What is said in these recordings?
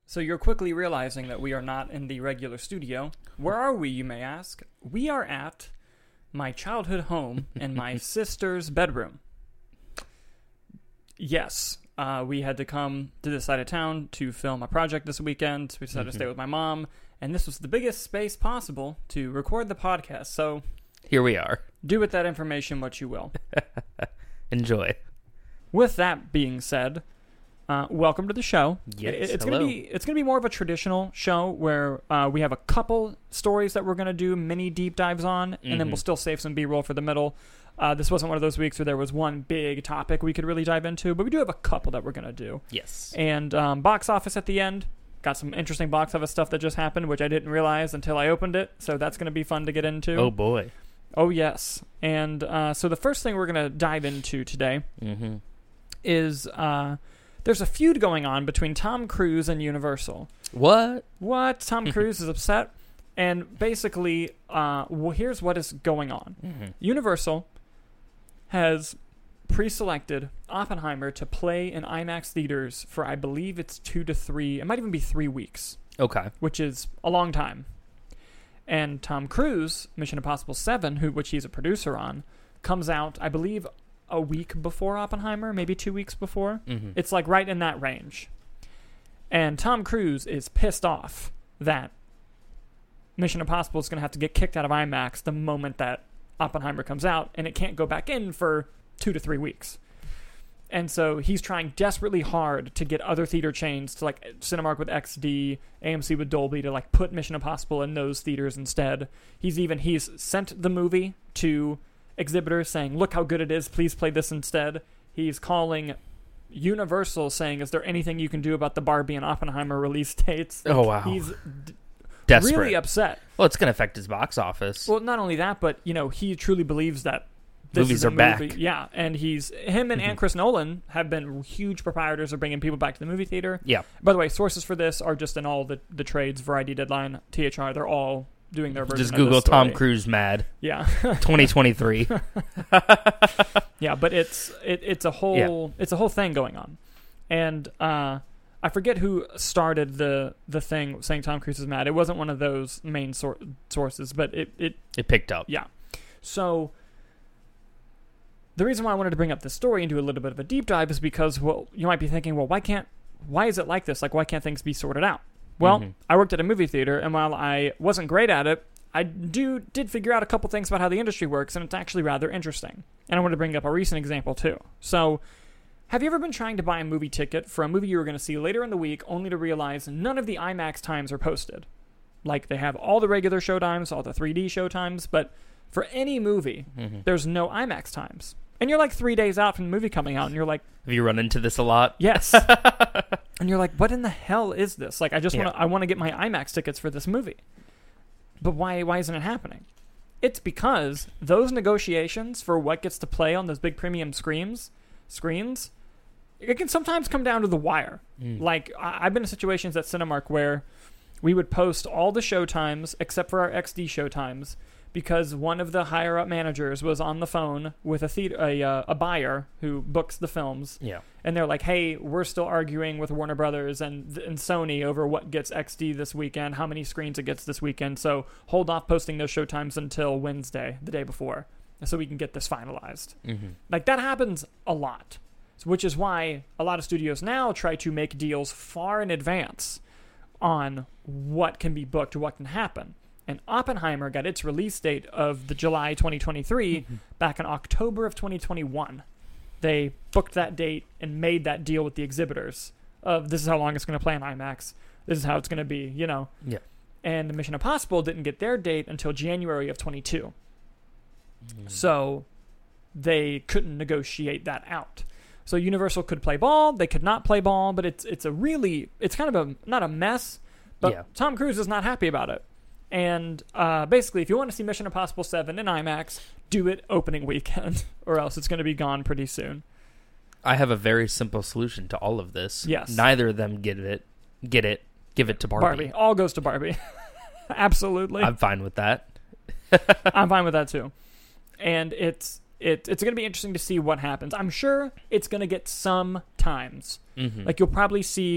So you're quickly realizing that we are not in the regular studio. Where are we, you may ask? We are at my childhood home in my sister's bedroom. Yes, we had to come to this side of town to film a project this weekend. We decided to stay with my mom, and this was the biggest space possible to record the podcast. So here we are. Do with that information what you will. Enjoy. With that being said, welcome to the show. Yes, it's hello. gonna be more of a traditional show where we have a couple stories that we're gonna do mini deep dives on, and then we'll still save some B-roll for the middle. This wasn't one of those weeks where there was one big topic we could really dive into, but we do have a couple that we're gonna do. Yes. And box office at the end. Got some interesting box office stuff that just happened, which I didn't realize until I opened it. So that's gonna be fun to get into. Oh boy. Oh yes. And so the first thing we're gonna dive into today is there's a feud going on between Tom Cruise and Universal. What? Tom Cruise is upset, and basically, here's what is going on. Universal has pre-selected Oppenheimer to play in IMAX theaters for, I believe it's 2 to 3, it might even be 3 weeks. Okay. Which is a long time. And Tom Cruise, Mission Impossible 7, which he's a producer on, comes out, I believe, a week before Oppenheimer, maybe 2 weeks before. It's like right in that range. And Tom Cruise is pissed off that Mission Impossible is going to have to get kicked out of IMAX the moment that Oppenheimer comes out, and it can't go back in for 2 to 3 weeks. And so he's trying desperately hard to get other theater chains to like Cinemark with XD, AMC with Dolby to like put Mission Impossible in those theaters instead. He's sent the movie to exhibitors saying, look how good it is, please play this instead. He's calling Universal saying, is there anything you can do about the Barbie and Oppenheimer release dates? Oh wow. He's desperate. really upset. Well, it's going to affect his box office. Well, not only that, but he truly believes that this movies is a are back. movie. Yeah, and him and Chris Nolan have been huge proprietors of bringing people back to the movie theater. Yeah. By the way, sources for this are just in all the trades, Variety, Deadline, THR. They're all doing their version. Just of Google this story. Tom Cruise mad. Yeah. 2023. Yeah, but it's a whole thing going on, and I forget who started the thing saying Tom Cruise is mad. It wasn't one of those main sources, but it picked up. Yeah. So the reason why I wanted to bring up this story and do a little bit of a deep dive is because, well, you might be thinking, well, why is it like this? Like, why can't things be sorted out? Well, I worked at a movie theater, and while I wasn't great at it, I did figure out a couple things about how the industry works, and it's actually rather interesting. And I want to bring up a recent example, too. So, have you ever been trying to buy a movie ticket for a movie you were going to see later in the week, only to realize none of the IMAX times are posted? Like, they have all the regular show times, all the 3D show times, but for any movie, there's no IMAX times. And you're like 3 days out from the movie coming out, and you're like... Have you run into this a lot? Yes. And you're like, what in the hell is this? Like, I want to get my IMAX tickets for this movie. But why isn't it happening? It's because those negotiations for what gets to play on those big premium screens, it can sometimes come down to the wire. Like, I've been in situations at Cinemark where we would post all the show times except for our XD show times, because one of the higher-up managers was on the phone with a buyer who books the films. Yeah. And they're like, hey, we're still arguing with Warner Brothers and Sony over what gets XD this weekend, how many screens it gets this weekend, so hold off posting those showtimes until Wednesday, the day before, so we can get this finalized. Like, that happens a lot, which is why a lot of studios now try to make deals far in advance on what can be booked or what can happen. And Oppenheimer got its release date of the July 2023 back in October of 2021. They booked that date and made that deal with the exhibitors of this is how long it's going to play on IMAX. This is how it's going to be, Yeah. And Mission Impossible didn't get their date until January of 22. So they couldn't negotiate that out. So Universal could play ball. They could not play ball, but it's kind of not a mess, but Tom Cruise is not happy about it. And basically, if you want to see Mission Impossible 7 in IMAX, do it opening weekend, or else it's going to be gone pretty soon. I have a very simple solution to all of this. Yes. Neither of them give it to Barbie. All goes to Barbie. Absolutely. I'm fine with that. I'm fine with that, too. And it's going to be interesting to see what happens. I'm sure it's going to get some times. Like, you'll probably see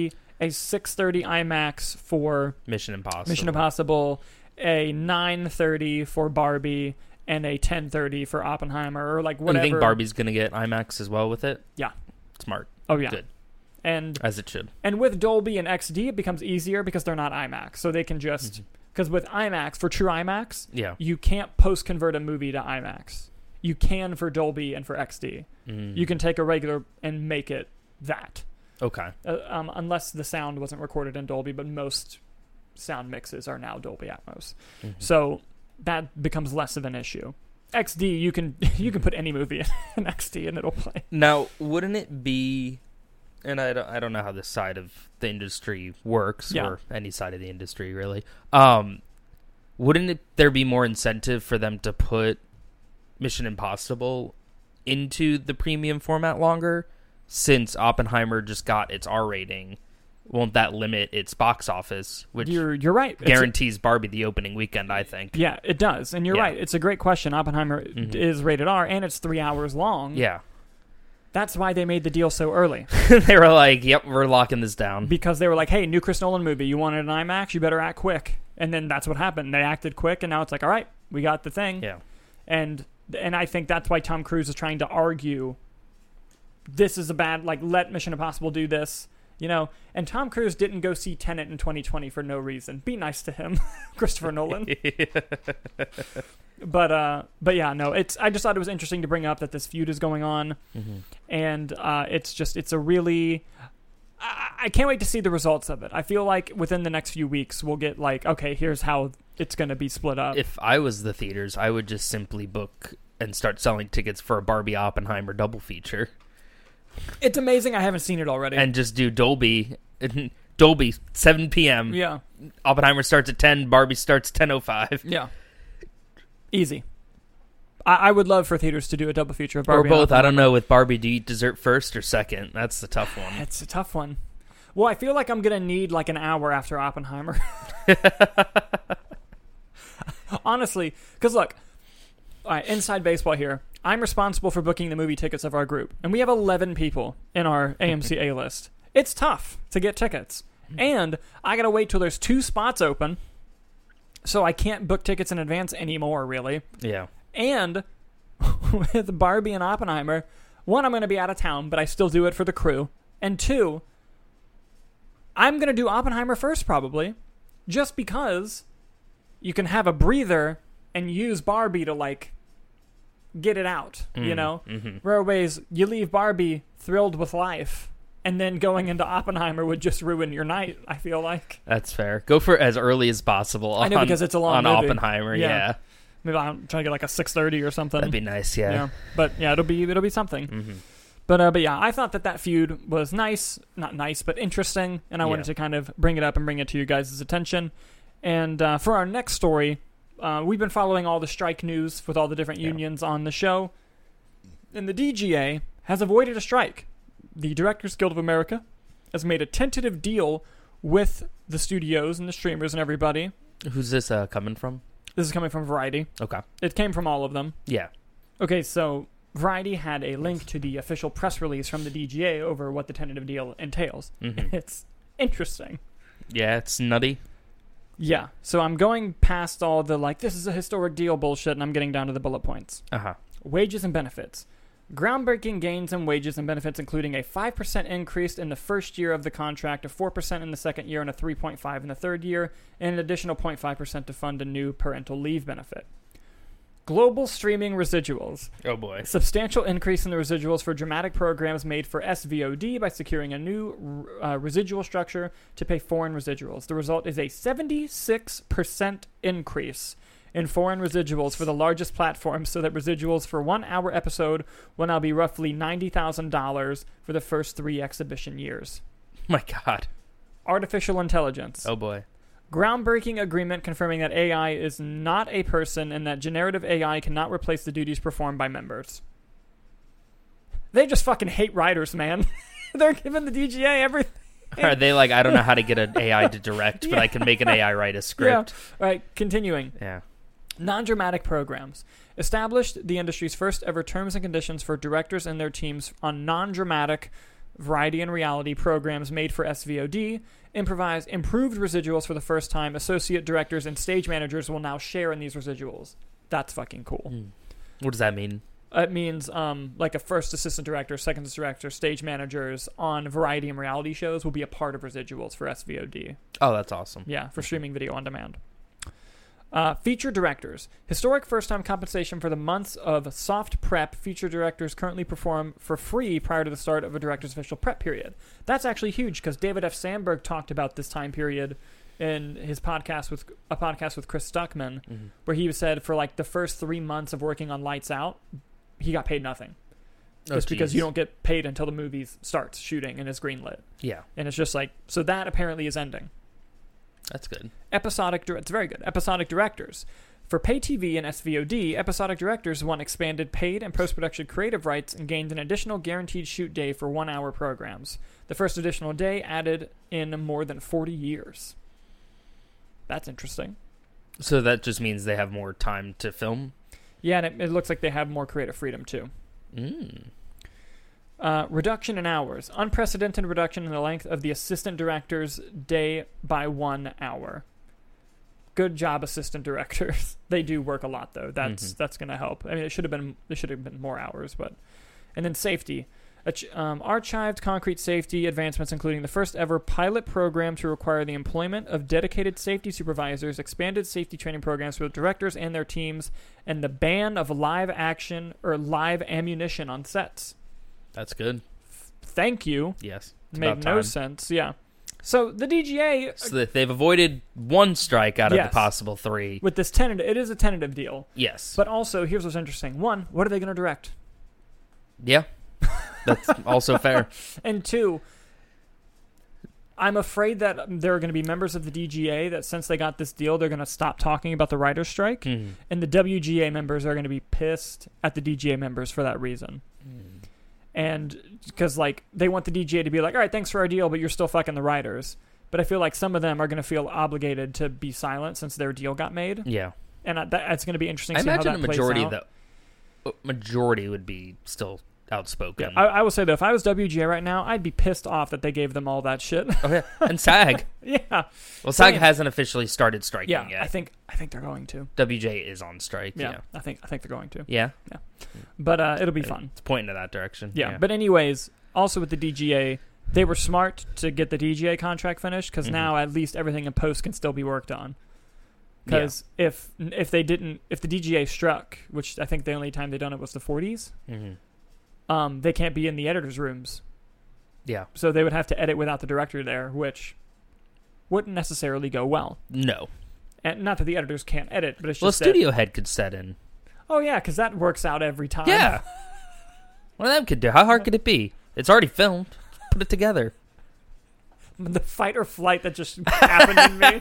a 6:30 IMAX for Mission Impossible, a 9:30 for Barbie, and a 10:30 for Oppenheimer, or like whatever. You think Barbie's going to get IMAX as well with it? Yeah. Smart. Oh, yeah. Good. And as it should. And with Dolby and XD, it becomes easier because they're not IMAX. So they can just... Because with IMAX, for true IMAX, you can't post-convert a movie to IMAX. You can for Dolby and for XD. You can take a regular and make it that. Okay. Unless the sound wasn't recorded in Dolby, but most sound mixes are now Dolby Atmos. So that becomes less of an issue. XD, you can put any movie in XD and it'll play. Now, wouldn't it be... And I don't know how this side of the industry works, or any side of the industry, really. Wouldn't there be more incentive for them to put Mission Impossible into the premium format longer? Since Oppenheimer just got its R rating, won't that limit its box office? Which you're right. Guarantees Barbie the opening weekend, I think. Yeah, it does. And you're right. It's a great question. Oppenheimer is rated R, and it's 3 hours long. Yeah. That's why they made the deal so early. They were like, yep, we're locking this down. Because they were like, hey, new Chris Nolan movie. You wanted an IMAX? You better act quick. And then that's what happened. They acted quick, and now it's like, all right, we got the thing. Yeah. And I think that's why Tom Cruise is trying to argue this is a bad, like, let Mission Impossible do this. You know, and Tom Cruise didn't go see Tenet in 2020 for no reason. Be nice to him, Christopher Nolan. But yeah, no, I just thought it was interesting to bring up that this feud is going on, and it's a really, I can't wait to see the results of it. I feel like within the next few weeks we'll get like, okay, here's how it's going to be split up. If I was the theaters, I would just simply book and start selling tickets for a Barbie Oppenheimer double feature. It's amazing I haven't seen it already. And just do Dolby, 7 p.m. Yeah. Oppenheimer starts at 10, Barbie starts 10:05. Yeah. Easy. I would love for theaters to do a double feature of Barbie. Or both. I don't know. With Barbie, do you eat dessert first or second? That's the tough one. It's a tough one. Well, I feel like I'm going to need like an hour after Oppenheimer. Honestly. Because look, all right, inside baseball here. I'm responsible for booking the movie tickets of our group. And we have 11 people in our AMC A list. It's tough to get tickets. And I got to wait till there's 2 spots open. So I can't book tickets in advance anymore, really. Yeah. And with Barbie and Oppenheimer, 1, I'm going to be out of town, but I still do it for the crew. And 2, I'm going to do Oppenheimer first, probably, just because you can have a breather and use Barbie to, like, get it out, you know? Rare ways, you leave Barbie thrilled with life, and then going into Oppenheimer would just ruin your night, I feel like. That's fair. Go for as early as possible I know, because it's a long movie. Oppenheimer, yeah. Maybe I'm trying to get like a 6:30 or something. That'd be nice, yeah. But yeah, it'll be something. But yeah, I thought that feud was nice. Not nice, but interesting, and I wanted to kind of bring it up and bring it to you guys' attention. And for our next story, we've been following all the strike news with all the different unions on the show. And the DGA has avoided a strike. The Directors Guild of America has made a tentative deal with the studios and the streamers and everybody. Who's this coming from? This is coming from Variety. Okay. It came from all of them. Yeah. Okay, so Variety had a link to the official press release from the DGA over what the tentative deal entails. It's interesting. Yeah, it's nutty. Yeah, so I'm going past all the, like, this is a historic deal bullshit, and I'm getting down to the bullet points. Wages and benefits. Groundbreaking gains in wages and benefits, including a 5% increase in the first year of the contract, a 4% in the second year, and a 3.5% in the third year, and an additional 0.5% to fund a new parental leave benefit. Global streaming residuals. Oh boy. Substantial increase in the residuals for dramatic programs made for SVOD by securing a new residual structure to pay foreign residuals. The result is a 76% increase in foreign residuals for the largest platforms, so that residuals for 1 hour episode will now be roughly $90,000 for the first 3 exhibition years. My God. Artificial intelligence. Oh boy. Groundbreaking agreement confirming that AI is not a person and that generative AI cannot replace the duties performed by members. They just fucking hate writers, man. They're giving the DGA everything. Are they like, I don't know how to get an AI to direct, but I can make an AI write a script? Yeah. All right, continuing. Yeah. Non-dramatic programs. Established the industry's first ever terms and conditions for directors and their teams on non-dramatic variety and reality programs made for SVOD. Improved residuals for the first time. Associate directors and stage managers will now share in these residuals. That's fucking cool. What does that mean? It means like a first assistant director, second assistant director, stage managers on variety and reality shows will be a part of residuals for SVOD. Oh, that's awesome. Yeah, for streaming video on demand. Feature directors. Historic first-time compensation for the months of soft prep feature directors currently perform for free prior to the start of a director's official prep period. That's actually huge because David F. Sandberg talked about this time period in his podcast with Chris Stuckman, where he said for like the first 3 months of working on Lights Out, he got paid nothing. Just because you don't get paid until the movie starts shooting and is greenlit. Yeah. And it's just like, so that apparently is ending. That's good. It's very good. Episodic directors. For pay TV and SVOD, episodic directors won expanded paid and post-production creative rights and gained an additional guaranteed shoot day for 1-hour programs. The first additional day added in more than 40 years. That's interesting. So that just means they have more time to film? Yeah, and it looks like they have more creative freedom, too. Reduction in hours. Unprecedented reduction in the length of the assistant director's day by 1 hour. Good job, assistant directors. They do work a lot, though. That's going to help. I mean, it should have been more hours, but. And then safety. Archived concrete safety advancements, including the first ever pilot program to require the employment of dedicated safety supervisors, expanded safety training programs for the directors and their teams, and the ban of live action or live ammunition on sets. That's good. Thank you. Yes. Made no sense. Yeah. So the DGA... So they've avoided one strike out of the possible 3. With this tentative... It is a tentative deal. Yes. But also, here's what's interesting. 1, what are they going to direct? Yeah. That's also fair. And 2, I'm afraid that there are going to be members of the DGA that since they got this deal, they're going to stop talking about the writer's strike. And the WGA members are going to be pissed at the DGA members for that reason. And because, like, they want the DGA to be like, all right, thanks for our deal, but you're still fucking the writers. But I feel like some of them are going to feel obligated to be silent since their deal got made. Yeah. And that's going to be interesting to see how that plays out. I imagine the majority would be still outspoken. Yeah, I will say, though, if I was WGA right now, I'd be pissed off that they gave them all that shit. Okay. And SAG. Yeah. Well, SAG hasn't officially started striking yet. I think they're going to. WJ is on strike. Yeah. I think they're going to. Yeah. Yeah. But it'll be fun. It's pointing in that direction. Yeah. But anyways, also with the DGA, they were smart to get the DGA contract finished because now at least everything in post can still be worked on. Because if the DGA struck, which I think the only time they done it was the 40s, they can't be in the editors' rooms. Yeah. So they would have to edit without the director there, which wouldn't necessarily go well. No. And not that the editors can't edit, but it's just a studio head could set in. Oh, yeah, because that works out every time. Yeah. One of them could do. How hard could it be? It's already filmed. Put it together. The fight or flight that just happened in me.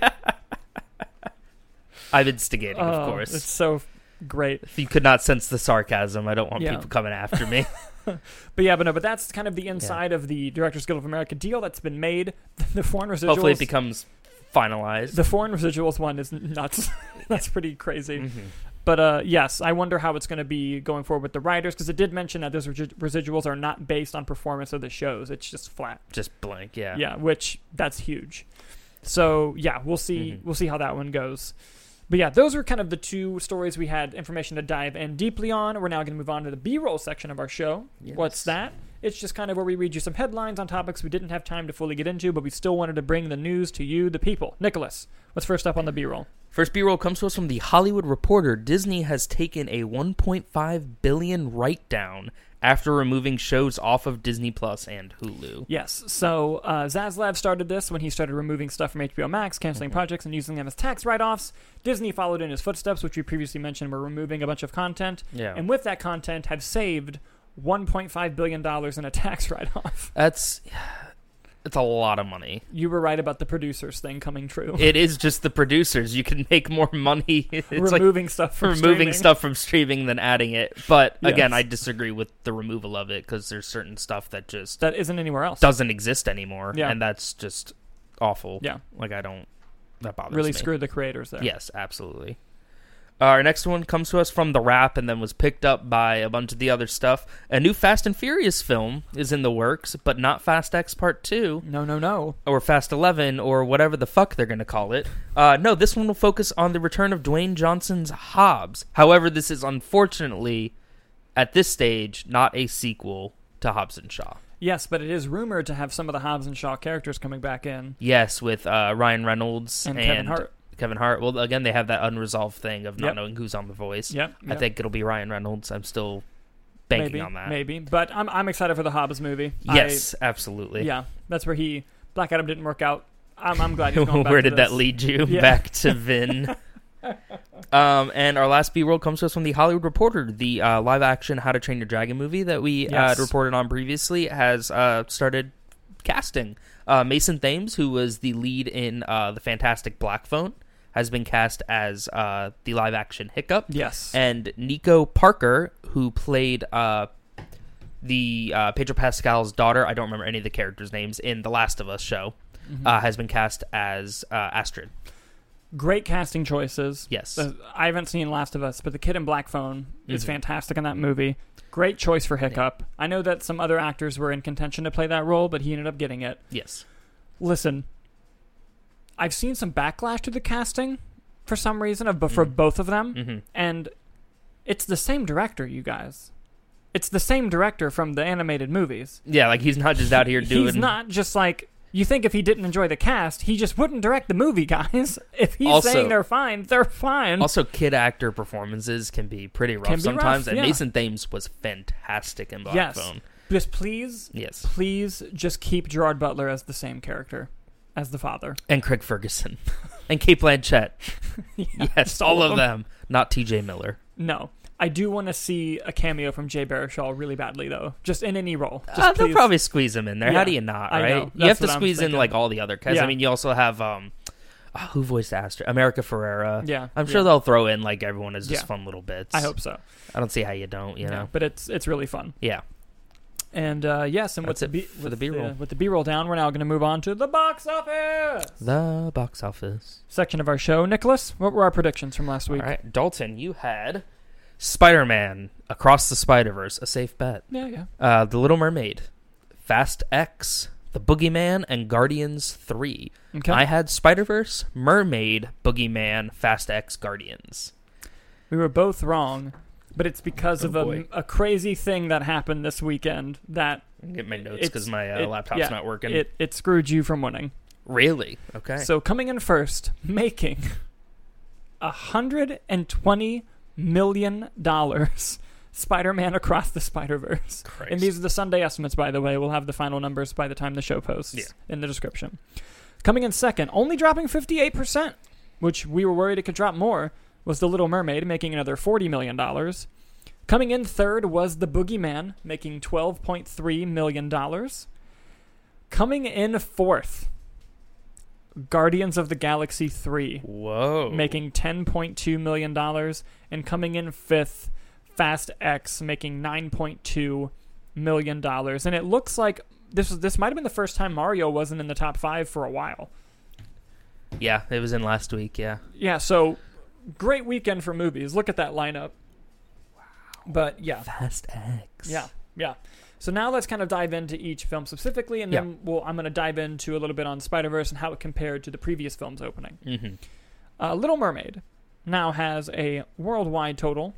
I'm instigating, of course. It's so great. If you could not sense the sarcasm, I don't want people coming after me. But that's kind of the inside of the Directors Guild of America deal that's been made. The foreign residuals. Hopefully it becomes finalized. The foreign residuals one is nuts. That's pretty crazy. But yes, I wonder how it's going to be going forward with the writers, because it did mention that those residuals are not based on performance of the shows. It's just flat. Just blank, yeah. Yeah, which that's huge. So yeah, we'll see. We'll see how that one goes. But yeah, those are kind of the 2 stories we had information to dive in deeply on. We're now going to move on to the B-roll section of our show. Yes. What's that? It's just kind of where we read you some headlines on topics we didn't have time to fully get into, but we still wanted to bring the news to you, the people. Nicholas, what's first up on the B-roll? First B-roll comes to us from the Hollywood Reporter. Disney has taken a $1.5 billion write-down after removing shows off of Disney Plus and Hulu. Yes, so Zaslav started this when he started removing stuff from HBO Max, canceling projects and using them as tax write-offs. Disney followed in his footsteps, which we previously mentioned were removing a bunch of content. Yeah. And with that content have saved $1.5 billion in a tax write-off. It's a lot of money. You were right about the producers thing coming true. It is just the producers. You can make more money. It's removing stuff from streaming than adding it. But again, I disagree with the removal of it because there's certain stuff that isn't anywhere else. Doesn't exist anymore. Yeah. And that's just awful. Yeah. That bothers me. Really screwed the creators there. Yes, absolutely. Our next one comes to us from The Wrap and then was picked up by a bunch of the other stuff. A new Fast and Furious film is in the works, but not Fast X Part 2. No. Or Fast 11, or whatever the fuck they're going to call it. No, this one will focus on the return of Dwayne Johnson's Hobbs. However, this is unfortunately, at this stage, not a sequel to Hobbs and Shaw. Yes, but it is rumored to have some of the Hobbs and Shaw characters coming back in. Yes, with Ryan Reynolds and Kevin Hart. Kevin Hart. Well, again, they have that unresolved thing of not knowing who's on The Voice. Yep. I think it'll be Ryan Reynolds. I'm still banking on that. Maybe, but I'm excited for the Hobbs movie. Yes, absolutely. Yeah, that's where Black Adam didn't work out. I'm glad he's going back Where to did this. that lead you? Yeah. Back to Vin. And our last B-roll comes to us from The Hollywood Reporter. The live-action How to Train Your Dragon movie that we had reported on previously has started casting. Mason Thames, who was the lead in The Fantastic Black Phone, has been cast as the live-action Hiccup. Yes. And Nico Parker, who played the Pedro Pascal's daughter, I don't remember any of the characters' names, in The Last of Us show, has been cast as Astrid. Great casting choices. Yes. I haven't seen Last of Us, but the kid in Black Phone is fantastic in that movie. Great choice for Hiccup. Yeah. I know that some other actors were in contention to play that role, but he ended up getting it. Yes. Listen, I've seen some backlash to the casting for some reason for both of them, and it's the same director, you guys. It's the same director from the animated movies. Yeah, like he's not just out here doing... He's not just like... You think if he didn't enjoy the cast, he just wouldn't direct the movie, guys. If he's saying they're fine, they're fine. Also, kid actor performances can be pretty rough sometimes, and Mason Thames was fantastic in Black Phone. Just please just keep Gerard Butler as the same character as the father. And Craig Ferguson. And Cate Blanchett. Yes, all of them. Not T.J. Miller. No. I do want to see a cameo from Jay Baruchel really badly, though. Just in any role. They'll probably squeeze him in there. Yeah, how do you not, right? You have to squeeze in like all the other cast. Yeah. I mean, you also have who voiced Astrid? America Ferrera. Yeah, I'm sure they'll throw in like everyone as just fun little bits. I hope so. I don't see how you don't. You know, but it's really fun. Yeah. And yes, and that's for the B-roll. With the B-roll down, we're now going to move on to the box office. The box office section of our show. Nicholas, what were our predictions from last week? All right, Dalton, you had Spider-Man Across the Spider-Verse, a safe bet. Yeah. The Little Mermaid, Fast X, The Boogeyman, and Guardians 3. Okay. I had Spider-Verse, Mermaid, Boogeyman, Fast X, Guardians. We were both wrong, but it's because of a crazy thing that happened this weekend that... I can get my notes because my laptop's not working. It screwed you from winning. Really? Okay. So coming in first, making $120 million, Spider-Man Across the Spider-Verse. Christ. And these are the Sunday estimates, by the way. We'll have the final numbers by the time the show posts in the description. Coming in second, only dropping 58%, which we were worried it could drop more, was The Little Mermaid, making another $40 million. Coming in third was The Boogeyman, making $12.3 million. Coming in fourth, Guardians of the Galaxy 3. Whoa. Making $10.2 million. And coming in fifth, Fast X, making $9.2 million. And it looks like this might have been the first time Mario wasn't in the top 5 for a while. Yeah, it was in last week, yeah. Yeah, so great weekend for movies. Look at that lineup. Wow. But yeah. Fast X. Yeah. So now let's kind of dive into each film specifically, and then I'm going to dive into a little bit on Spider-Verse and how it compared to the previous film's opening. Mm-hmm. Little Mermaid now has a worldwide total.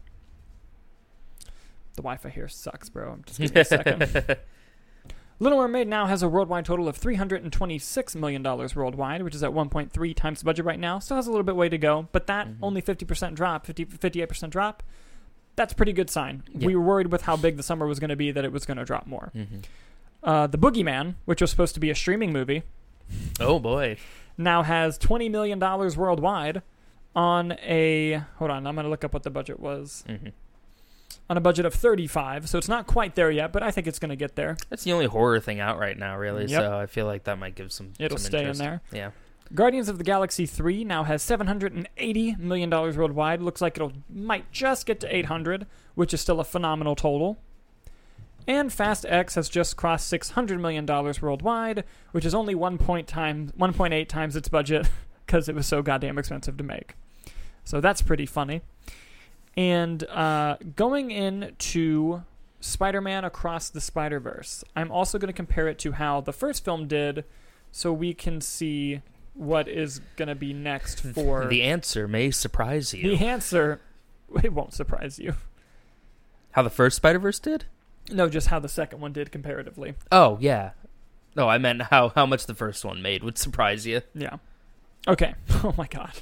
The Wi-Fi here sucks, bro. I'm just giving you a second. Little Mermaid now has a worldwide total of $326 million worldwide, which is at 1.3 times the budget right now. Still has a little bit way to go, but that only 50% drop, 58% drop, that's a pretty good sign. Yeah. We were worried with how big the summer was going to be that it was going to drop more. The Boogeyman, which was supposed to be a streaming movie, oh boy, now has $20 million worldwide on a... Hold on, I'm going to look up what the budget was. On a budget of 35, so it's not quite there yet, but I think it's going to get there. That's the only horror thing out right now, really, so I feel like that might give some It'll some stay interest. In there. Yeah. Guardians of the Galaxy 3 now has $780 million worldwide. Looks like might just get to 800, which is still a phenomenal total. And Fast X has just crossed $600 million worldwide, which is only 1.8 times its budget because it was so goddamn expensive to make. So that's pretty funny. And going into Spider-Man Across the Spider-Verse, I'm also going to compare it to how the first film did, so we can see what is going to be next for... The answer may surprise you. The answer, it won't surprise you. How the first Spider-Verse did? No, just how the second one did comparatively. Oh, yeah. No, I meant how much the first one made would surprise you. Yeah. Okay. Oh, my God.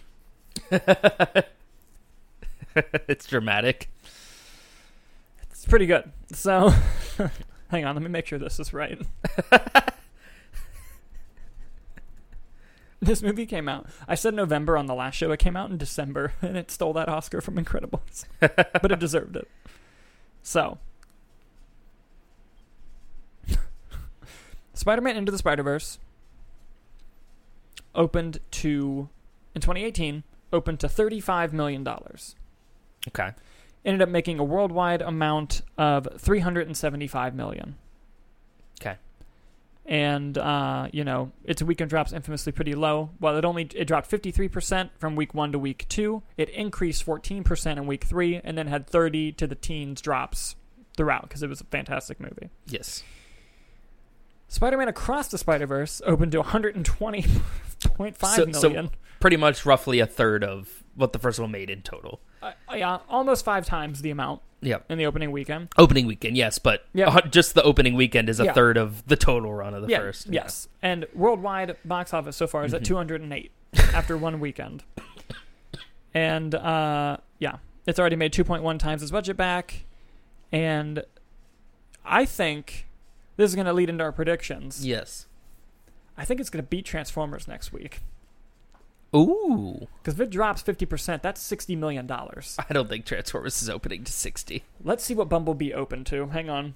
It's dramatic. It's pretty good. So, hang on, let me make sure this is right. This movie came out, I said November on the last show, it came out in December, and it stole that Oscar from Incredibles. But it deserved it. So, Spider-Man Into the Spider-Verse in 2018, opened to $35 million. Okay. Ended up making a worldwide amount of $375 million. Okay. And, its weekend drops infamously pretty low. Well, it dropped 53% from week 1 to week 2. It increased 14% in week 3, and then had 30 to the teens drops throughout, because it was a fantastic movie. Yes. Spider-Man Across the Spider-Verse opened to $120.5 million. So pretty much roughly a third of what the first one made in total. Yeah, almost 5 times the amount. Yep. In the opening weekend. Opening weekend, yes, but just the opening weekend is a third of the total run of the first. Yes, and worldwide box office so far is at 208 after one weekend. And, it's already made 2.1 times its budget back. And I think this is going to lead into our predictions. Yes. I think it's going to beat Transformers next week. Ooh. Because if it drops 50%, that's $60 million. I don't think Transformers is opening to 60. Let's see what Bumblebee opened to. Hang on.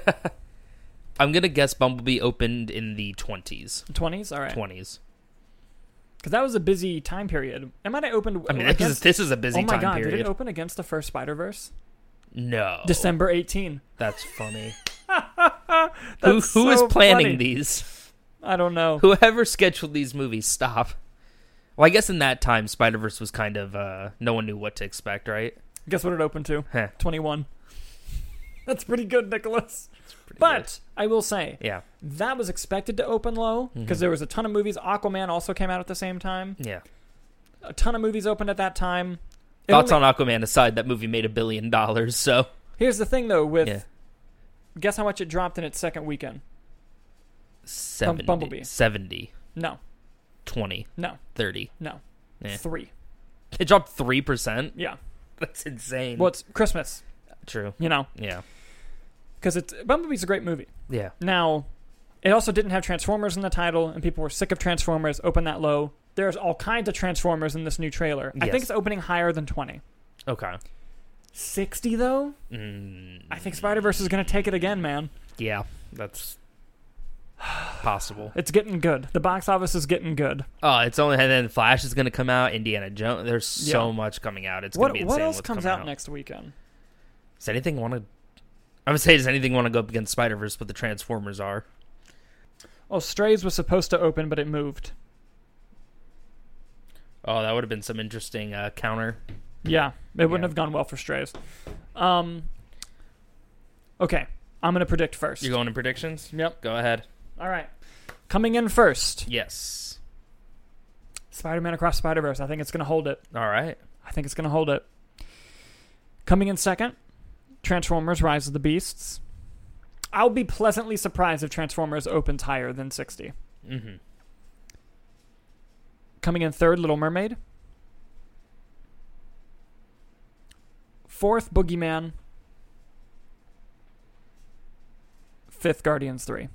I'm going to guess Bumblebee opened in the 20s. 20s? All right. 20s. Because that was a busy time period. It might have opened... this is a busy time period. Oh my God, did it open against the first Spider-Verse? No. December 18. That's funny. Who is planning these? I don't know. Whoever scheduled these movies, stop. Well, I guess in that time, Spider-Verse was kind of, no one knew what to expect, right? Guess what it opened to? 21. That's pretty good, Nicholas. Pretty but good. I will say, that was expected to open low, because there was a ton of movies. Aquaman also came out at the same time. Yeah. A ton of movies opened at that time. Thoughts on Aquaman aside, that movie made $1 billion, so... Here's the thing, though, with... Guess how much it dropped in its second weekend? 70. Bumblebee. 70. No. 20. No. 30. No. 3. It dropped 3%? Yeah. That's insane. Well, it's Christmas. True. Yeah. Because Bumblebee's a great movie. Yeah. Now, it also didn't have Transformers in the title, and people were sick of Transformers, opened that low. There's all kinds of Transformers in this new trailer. I think it's opening higher than 20. Okay. 60, though? I think Spider-Verse is going to take it again, man. Yeah, that's possible. It's getting good. The box office is getting good. Oh, it's only... And then Flash is going to come out. Indiana Jones. There's so much coming out. It's going to be insane. What else comes out next weekend? Does anything want to... I would say, does anything want to go up against Spider-Verse, but the Transformers are? Oh, Strays was supposed to open, but it moved. Oh, that would have been some interesting counter. Yeah, it wouldn't have gone well for Strays. Okay, I'm going to predict first. You going in predictions? Yep. Go ahead. All right. Coming in first. Yes. Spider-Man Across Spider-Verse. I think it's going to hold it. All right. I think it's going to hold it. Coming in second, Transformers Rise of the Beasts. I'll be pleasantly surprised if Transformers opens higher than 60. Mm-hmm. Coming in third, Little Mermaid. Fourth, Boogeyman. Fifth, Guardians 3.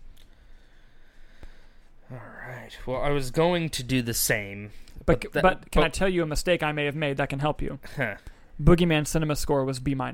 All right. Well, I was going to do the same. But can I tell you a mistake I may have made that can help you? Boogeyman Cinema score was B-.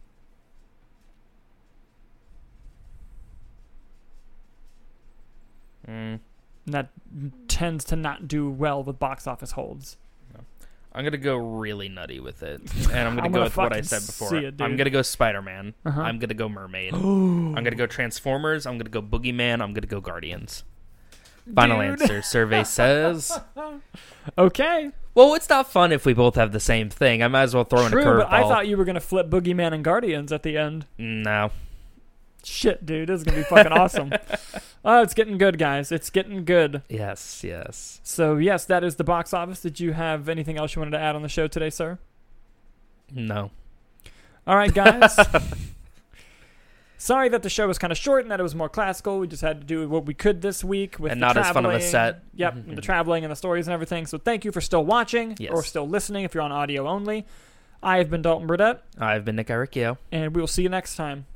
That tends to not do well with box office holds. I'm going to go really nutty with it. And I'm going to go with what I said before. I'm going to go Spider-Man. I'm going to go Mermaid. I'm going to go Transformers. I'm going to go Boogeyman. I'm going to go Guardians. Final answer. Survey says... Okay. Well, it's not fun if we both have the same thing. I might as well throw in a curveball. True, but I thought you were going to flip Boogeyman and Guardians at the end. No. Shit, dude. This is going to be fucking awesome. Oh, it's getting good, guys. It's getting good. Yes, yes. So, yes, that is the box office. Did you have anything else you wanted to add on the show today, sir? No. All right, guys. Sorry that the show was kind of short and that it was more classical. We just had to do what we could this week with and the not traveling. as fun of a set. Yep, the traveling and the stories and everything. So thank you for still watching or still listening if you're on audio only. I have been Dalton Burdett. I've been Nick Aricchio. And we will see you next time.